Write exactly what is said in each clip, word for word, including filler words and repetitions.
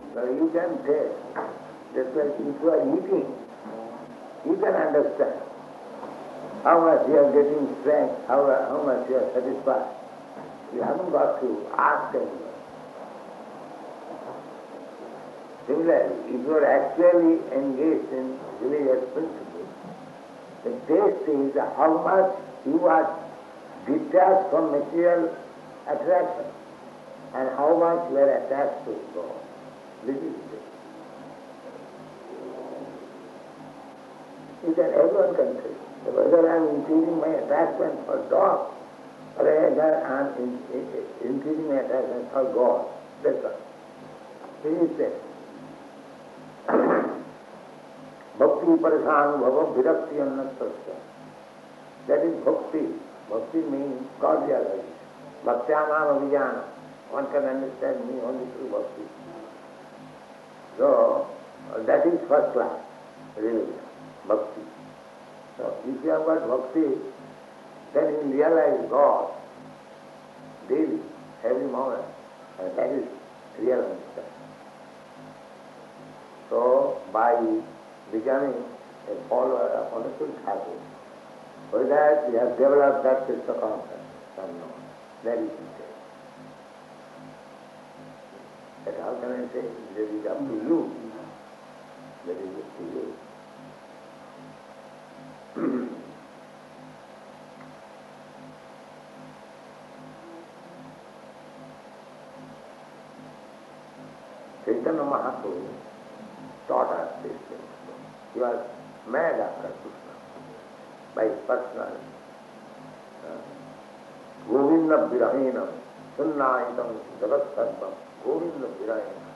So you can taste. Just like if you are eating, you can understand how much you are getting strength, how, how much you are satisfied. You haven't got to ask anyone. Similarly, if you are actually engaged in religious principles, the taste is how much you are detached from material attraction and how much you are attached to God. This is it. You can, everyone can say, whether I am increasing my attachment for dog or whether I am in, in, increasing my attachment for God. That's all. This is it. Bhakti parishanubhava virakti annastasya. That is bhakti. Bhakti means God realization. Bhaktyānām avijñānam. One can understand me only through bhakti. So, that is first class religion, bhakti. So, if you have got bhakti, then you realize God daily, every moment, and that is real understanding. So, by becoming a follower of wonderful Thakur, for that we have developed that Krishna concept, unknown. That is it. But how can I say? That is up to you. That is up to you. Chaitanya Mahaprabhu taught us this thing. He was mad after Krishna by his personality. Govinda Virahinam, Sunnaitam Jagat Sarvam, Govinda Virahinam,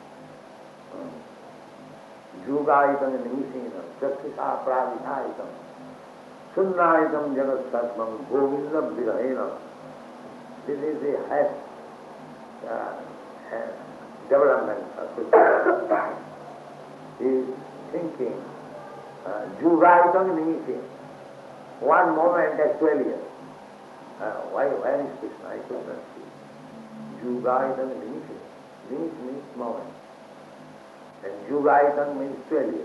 Jugaitam Nimishinam, Chaksisa Pravihaitam, Sunnaitam Jagat Sarvam, Govinda Virahinam. This is the highest uh, uh, development of Krishna. He is thinking, uh, Jugaitam Nimishinam. One moment actually. Uh, why, why is Krishna? I could not see. Jugaitam Nimisha. Nimis means moment. And Jugaitam means twelve years.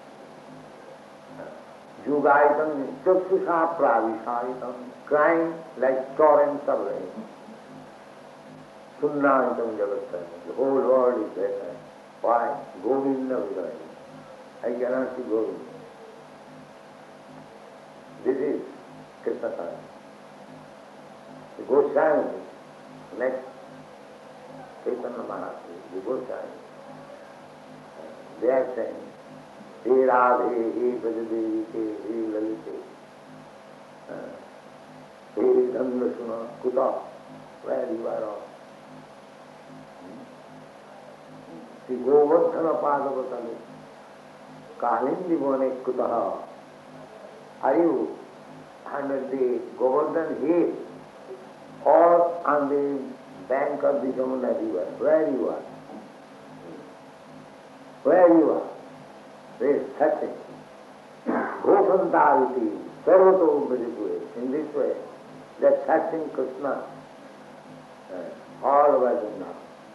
Uh, Jugaitam means Chakshusha Pravishaitam, crying like torrents of rain. Sunnaitam Jagatam. The whole world is there. Why? Govinda Virahi. I cannot see Govinda. This is Krishna consciousness. The Goswami, next Chaitanya Mahaprabhu, the Goswami, they are saying, He Radhe, He Brajadevi, He Lalite, He Dhandasuna, Kuta, where you are all. The Govardhana Padavatale, Kalindi Bone Kutaha. Are you under the Govardhan hill or on the bank of the Jamuna river? Where you are? Where you are? There is touching. Gosantaviti, Sarvato Bhajapure. In this way, they are touching Krishna uh, all over the now.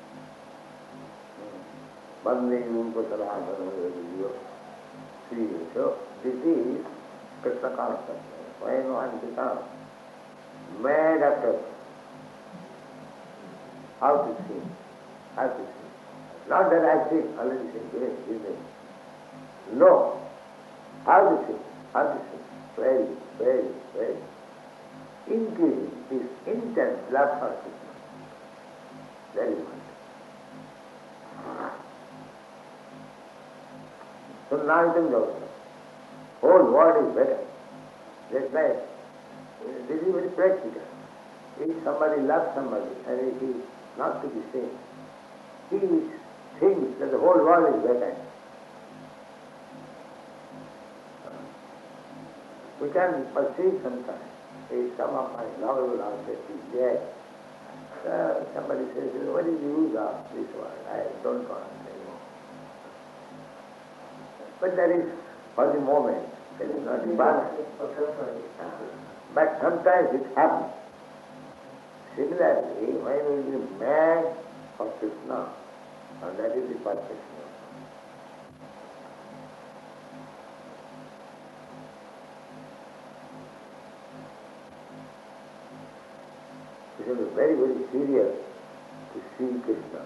Bande Rupasalasana. See, so this is Krishna consciousness. When one becomes mad after how to sing, how to sing. Not that I sing, already sing, yes, yes. No. How to sing, how to sing. Very, very, very. Increasing this intense love for Krishna. Very much. So now you can go. Whole world is better. That's right. This is very practical. If somebody loves somebody and it is not to be seen, he thinks that the whole world is better. We can perceive sometimes. If some of my lovable object is dead, uh, somebody says, what is the use of this world? I don't want anymore. But that is for the moment. That is not permanent. But sometimes it happens. Similarly, when we are mad for Krishna, And that is the perfection. It is very, very serious to see Krishna.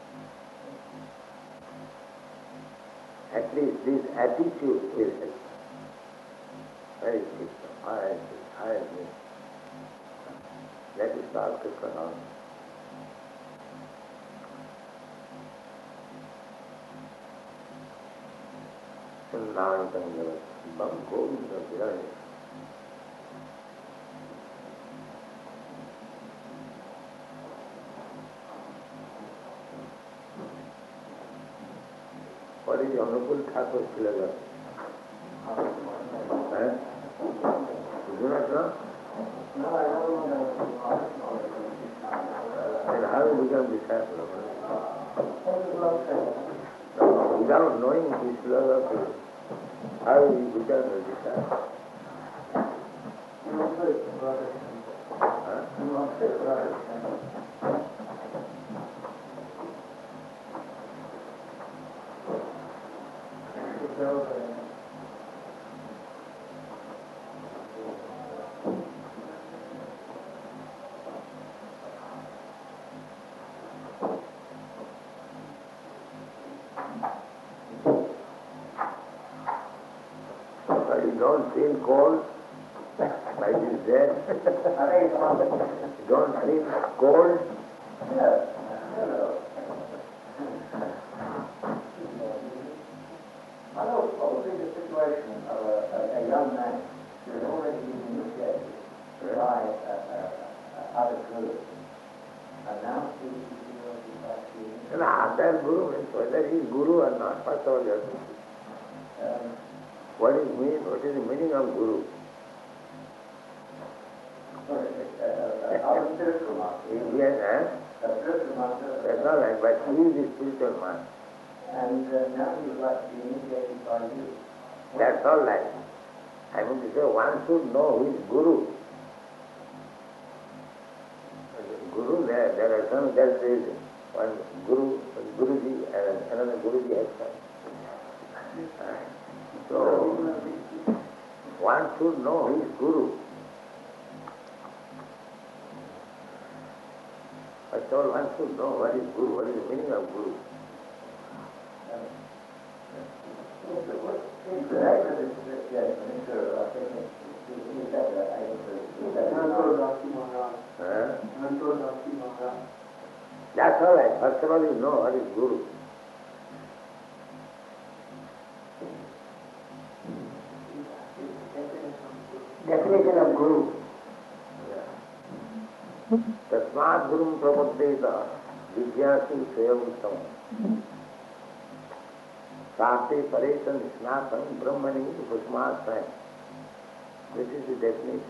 At least this attitude will help. Where is Krishna? I am this, I am this. That is called Krishna knowledge. Sandantam Bam Govinda Viraya. What is the Honorable Thakur's philosophy? Eh? You do not know? No, I don't know. Then how you become disciple of What no, without knowing his philosophy, how will you become a disciple? Huh? But you don't feel cold like this there. You don't feel cold. Yes. Hello. I know what would be the situation of a, a, a young man who has already been initiated by uh, uh, other gurus, and now he feels he's actually... And other guru means whether he is guru or not, first of all you have to see. Um, What is mean? What is the meaning of guru? sorry, uh, uh, our spiritual master. Yes, eh? A spiritual master. That's all right, but he is the spiritual man. And uh, now he would like to be initiated by you. That's all right. I mean to say one should know who is guru. Guru, there, there are some, there is one guru, Guruji, and another Guruji has come. Uh, So, one should know who is guru. First of all, one should know what is guru, what is the meaning of guru. Huh? That's all right. First of all, you know what is guru. Definition of guru. Tasmat gurum prapaddeta vijyasu svayamuttam sate paretan snatam brahmani upasmasayam. This is the definition.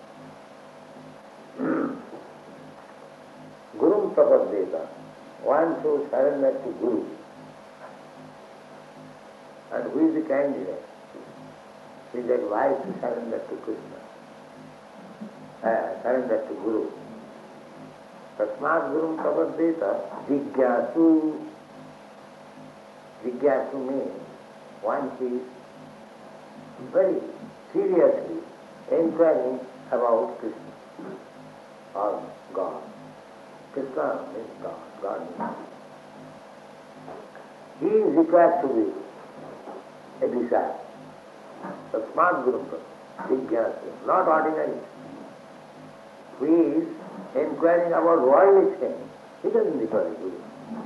Gurum prapaddeta, one should surrender to Guru. And who is the candidate? He is advised to surrender to Krishna, uh, surrender to Guru. Tasmat gurum prapaddeta jigyasu. Jigyasu means one is very seriously inquiring about Krishna or God. Krishna means God, God means. He is required to be a disciple. Tasmat gurum prapaddeta jigyasu, not ordinary. Who is inquiring about worldly things, he doesn't require a guru.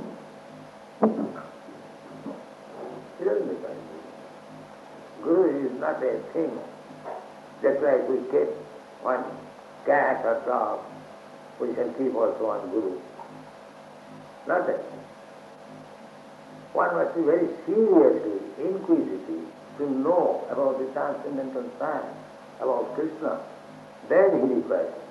He doesn't require a guru. Guru is not a thing. Just like we keep one cat or dog, we can keep also one guru. Not that. One must be very seriously inquisitive to know about the transcendental science, about Krishna. Then he requires it.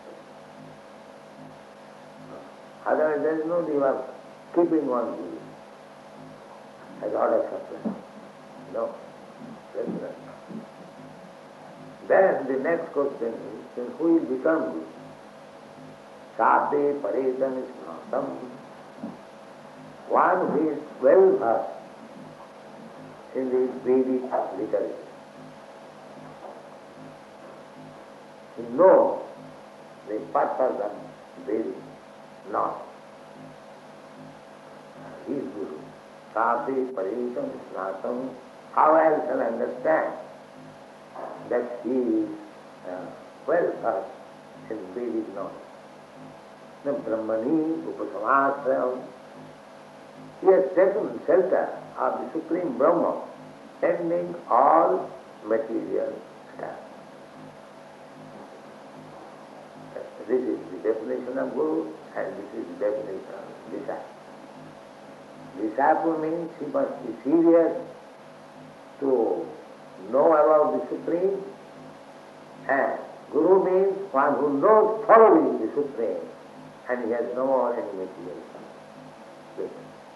Otherwise there is no need of keeping one guru as order supply. No. That's right. Then the next question is, then who will become guru? Sadhe paretan snatam. one who is well versed in the Vedic literature. He knows the purpose of Vedic knowledge. He is Guru. Sati Parisham Snatam. How else shall I understand that he is uh, well versed in Vedic knowledge? The Brahmani Upasamasrayam. He has taken shelter of the Supreme Brahma, ending all material stuff. This is the definition of Guru and this is the definition of disciple. Disciple means he must be serious to know about the Supreme, and Guru means one who knows thoroughly the Supreme and he has no more any material stuff.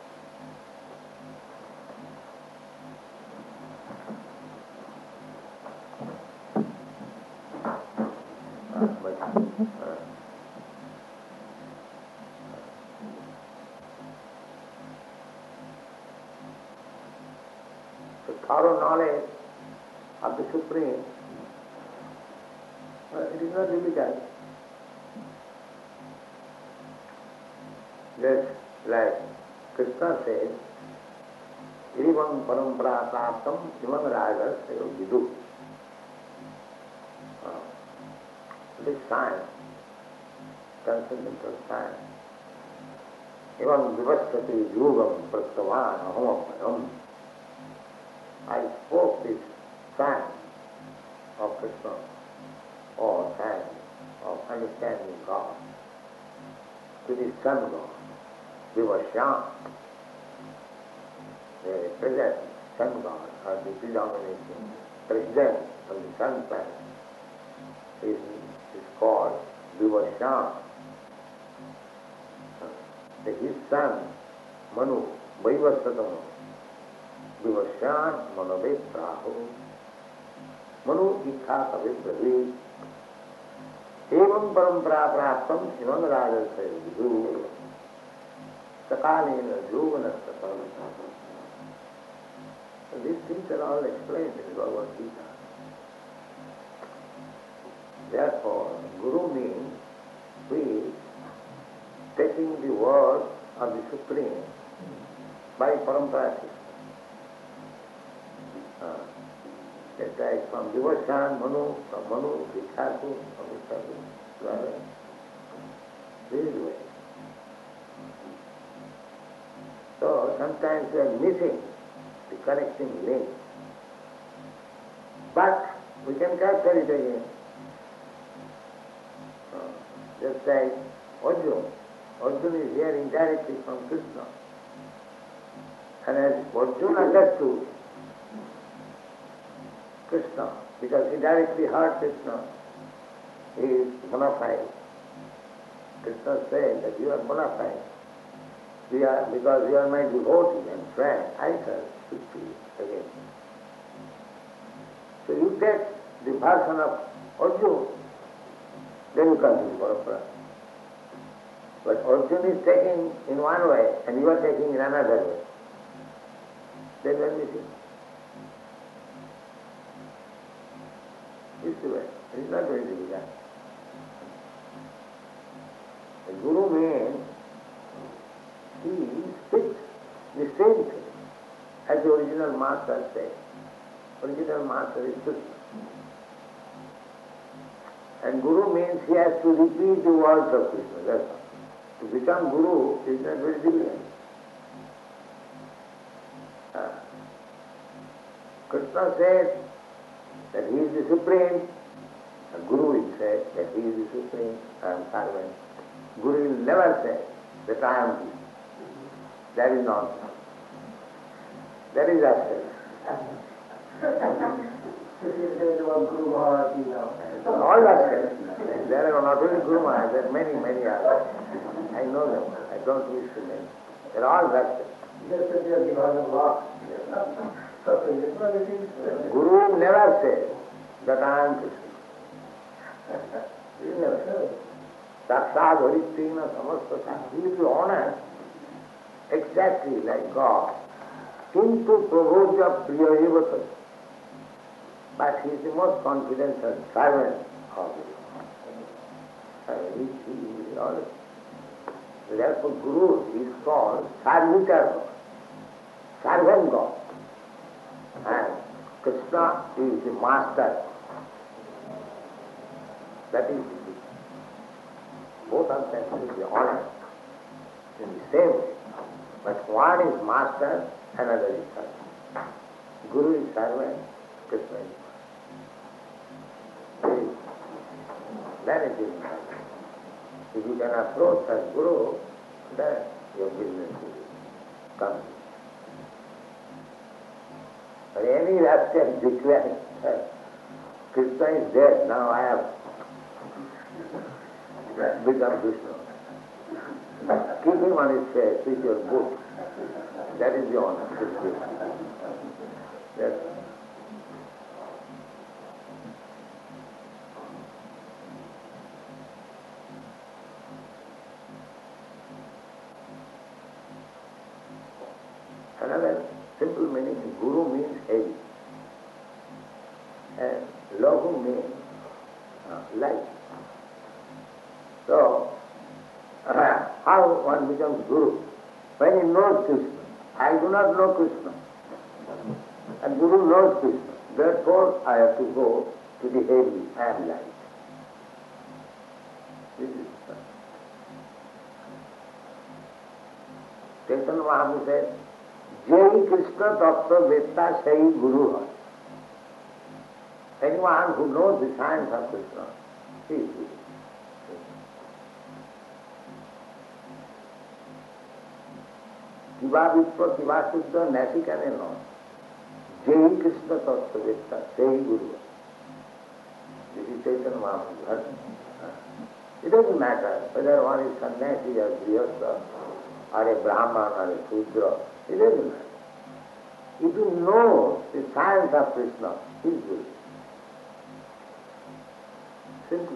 So thorough knowledge of the Supreme, well, it is not difficult. Just like Krishna says, Irivam parampara praptam imam rajas vidu. This science, transcendental science. Evam vivastati yugam prastavan aham. I spoke this science of Krishna, or science of understanding God, to the sun God, Vivashyam, the present sun God, or the predominating president of the sun planet, is is called Vivashyam. His son, Manu, Vaivasvatam, Vivashyam Manovetrahu, Manu Ikha Kavipravi, Evam Parampara Praptam Imam Rajasaya Vidu, Sakalena Jovana Satam. These things are all explained in Bhagavad Gita. Therefore, Guru means we taking the word of the Supreme by parampara system. Uh, just like from Vivashan, Manu, from Manu, Vikhaku, from Vikhaku, Radha. This is the way. So sometimes we are missing the connecting link. But we can capture it again. Uh, just like Arjuna. Arjuna is hearing directly from Krishna. And as Arjuna understood Krishna, because he directly heard Krishna, he is bona fide. Krishna said that you are bona fide. We are, because you are my devotee and friend, I shall speak to you again. So you take the version of Arjuna, then you come to the parampara. But Arjuna is taking in one way and you are taking in another way. Then we are missing. This is the way. It is not very difficult. The Guru means he speaks the same thing as the original master said. Original master is Krishna. And Guru means he has to repeat the words of Krishna. That's all. To become Guru is not very difficult. Uh, Krishna said that he is the Supreme. And Guru will say that he is the Supreme. I am servant. Guru will never say that I am he. That is nonsense. That is absurd. All absurd. There are not only Guru Maharaj, there are many, many others. I know them. I don't wish to name. They are all absurd. Guru never says that I am Krishna. He never says. Saksad Haritena Samastata. He will be honest. exactly like God. Kintu prabhoja priya. But he is the most confidential servant of the Lord. He, he, he always. Therefore, Guru is called servitor God, servant God. And Krishna is the master. That is the both of them will be honored in the same way. But one is master, another is servant. Guru is servant, Krishna is master. That is the matter. If you can approach as Guru, then your business will come. But any rascal declares, Krishna is dead, now I have become Krishna. Keep him on his face with your book. That is the honor. Yes. Another simple meaning, Guru means heavy. And Lahu means uh, light. So, uh, how one becomes Guru? When he knows Krishna. I do not know Krishna. And Guru knows Krishna. Therefore, I have to go to the heavy and light. This is the Chaitanya Mahaprabhu said, Jai Krishna Tattva Vetta Sai Guru Hai. Anyone who knows the science of Krishna, he is Guru. Kiva Vipra Kiva Siddha Nasikane no. Jai Krishna Tattva Vetta Sai Guru Hai. This is Chaitanya Mahaprabhu. It doesn't matter whether one is sannyasi or grihastha or a brahman or a shudra. It doesn't matter. If you know the science of Krishna, he is Guru. Simple.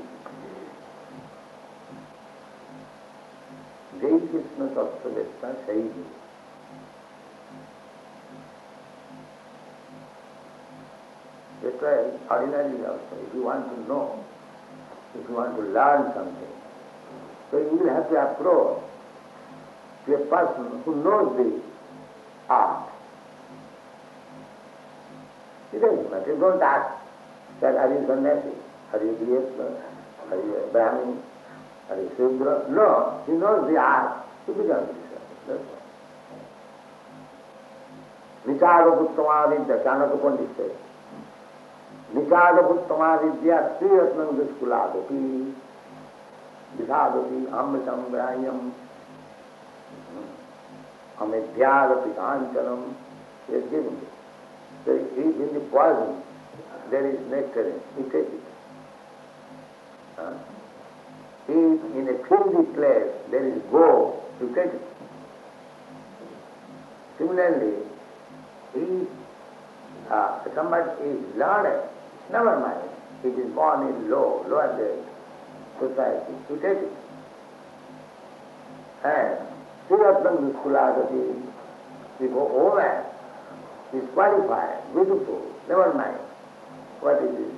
Jai Krishna Tattva Vetta Sai Guru. That's why ordinarily also, if you want to know, if you want to learn something, so you will have to approach to a person who knows the art. It doesn't matter. You don't ask that are you sannyasi, are you grihastha, are you a brahmin, are you shudra? No, he knows the art to become disciple. That's all. Nichada Puttama Vidya, Chanaka Pandit says, Nichada Puttama Vidya, Sriratnam Duskuladati, Vidhadati, Amritam Brahayam, Amedhyadati Kanchanam, he has given it. There is in the poison, there is nectarine, you take it. Uh, if in a filthy place there is gold, you take it. Similarly, if uh, somebody is learned, never mind, it is born in low, lower grade society, you take it. And Sriratnam Duskuladati, if a woman is qualified, beautiful, never mind. What is this?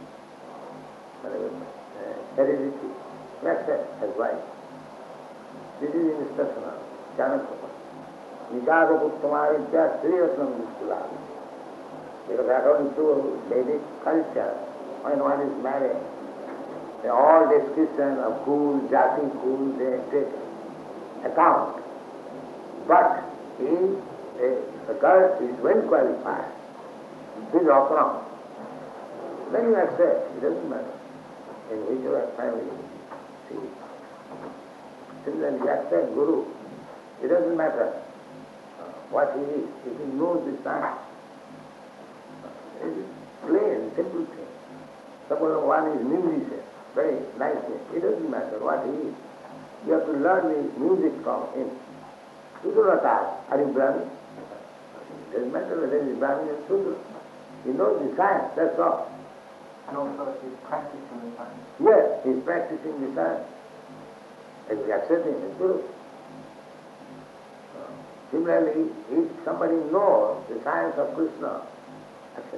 Uh, heredity. Accept as wife. This is instruction of Chanakya. Nijada Puttamavidya Sriratnam Duskuladati. Because according to Vedic culture, when one is married, all description of cool, jati, cool, they take account. But if a, a girl is well qualified, she is wrong, then you accept, it doesn't matter in which your family. See, similarly, you accept Guru, it doesn't matter uh, what he is, if he knows the science. It is plain, simple thing. Suppose one is musician, very nice thing, it doesn't matter what he is. You have to learn the music from him. You do not ask, are you Brahmin? It doesn't matter whether he is Brahmin or Sudra. He knows the science, that's all. And also he's practicing the science. Yes, he is practicing the science. And we accept him as Guru. Uh, Similarly, if somebody knows the science of Krishna, accept.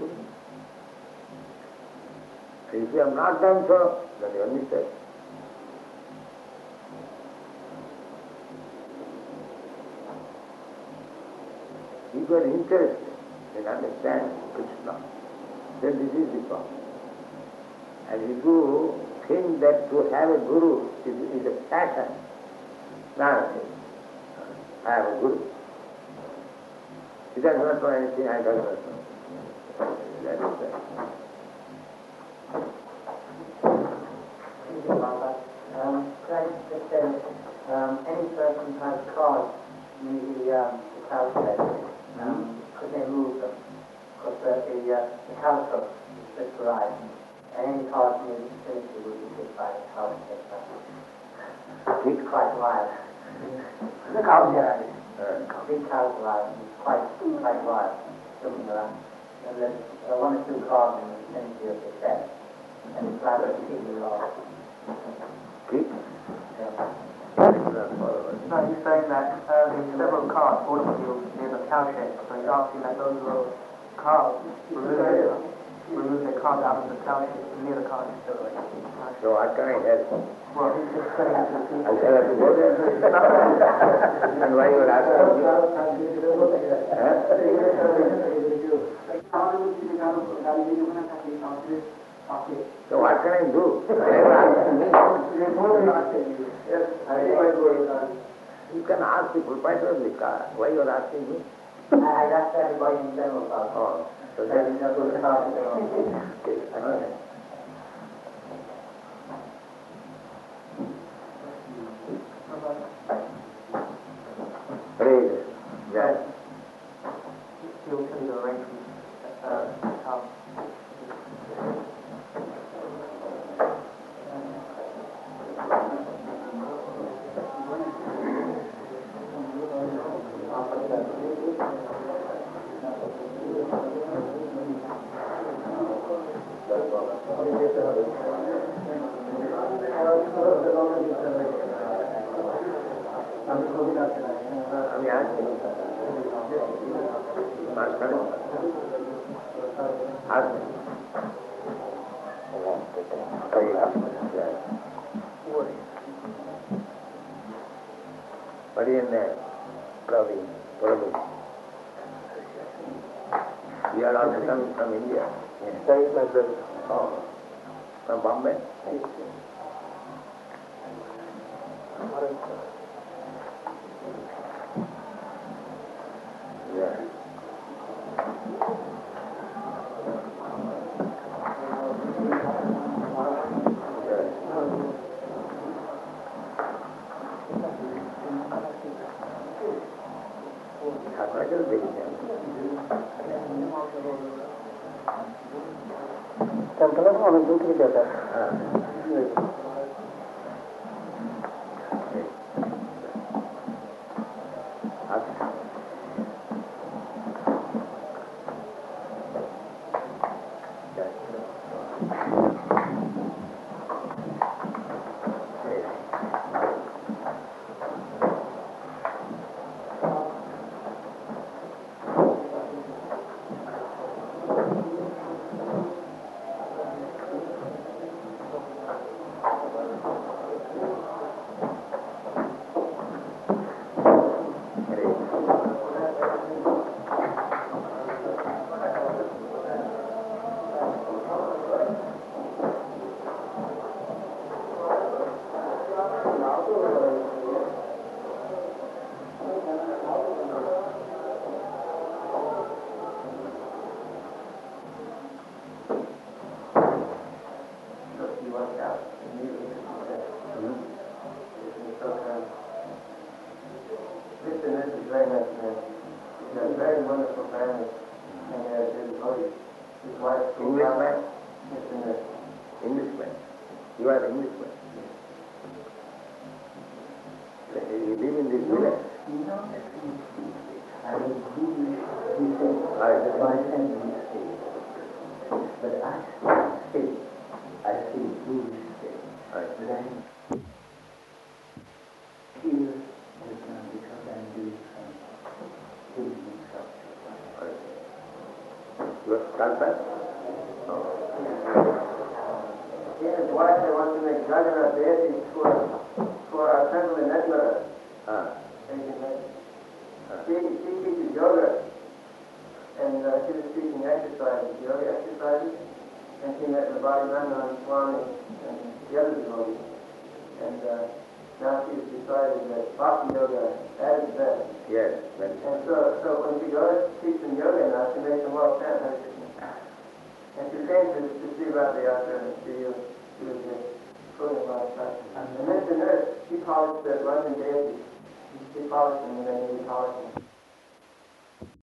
If you have not done so, then you are mistaken. If you are interested in understanding Krishna, then this is the problem. And if you think that to have a guru is, is a passion, no, I have a guru. He does not know anything, I does not know. That is that. Um, Christ just said, um, any person has caused the, um, the cow shed. Um, could they move them? Because the, the, uh, the cow truck is right. Any cause in the vicinity would be hit by the cow shed. It's quite wild. The cow shed. Big cows alive. It's quite, quite wild. Something like that. And there's uh, one or two cars in the vicinity of the shed. And it's rather completely lost. Keep? Yeah. No, he's saying that uh, there's several cars, automobiles, near the cow shed. So he's asking that those little cars remove their, remove their cars out of the cow shed, near the cow shed. So what can I help? Well, he's just saying that to I shall have to go there. And why you are asking me? So what can I do? Why you are asking me? You can ask the proprietor of the car. Why you are asking me? I asked everybody in general about it. Oh, so There that is no good car. okay. All right. Hare Krishna. Jai. he'll tell you the arrangement. Uh, how. আমি আসছি মাঝখানে আসবেন But in uh, Praveen, Praveen, we are also coming from India. That is my brother. Oh, from Bombay? Yeah. Temple on a good together. Englishman? Englishman. You are Englishman. You live in this village? I was Jewish before, my family stayed. But I still, I feel Jewish still. But I'm here just now because I'm doing some Confess? He and his wife, they want to make Jagannath deities for, for our temple in Edinburgh. Ah. She, she teaches yoga, and uh, she was teaching exercises, yoga exercises, and she met the Bodhidharma Swami and the other devotees. And uh, now she's decided that Bhakti yoga, that is best. Yes, very And so, so when she goes to teach them yoga now, she makes them all chant Hare Krishna. And she came to, to see Radha Yatra and she, uh, she was uh, pulling a lot of time. And then the nurse, she polished the London deities. She polished them and then we polished them.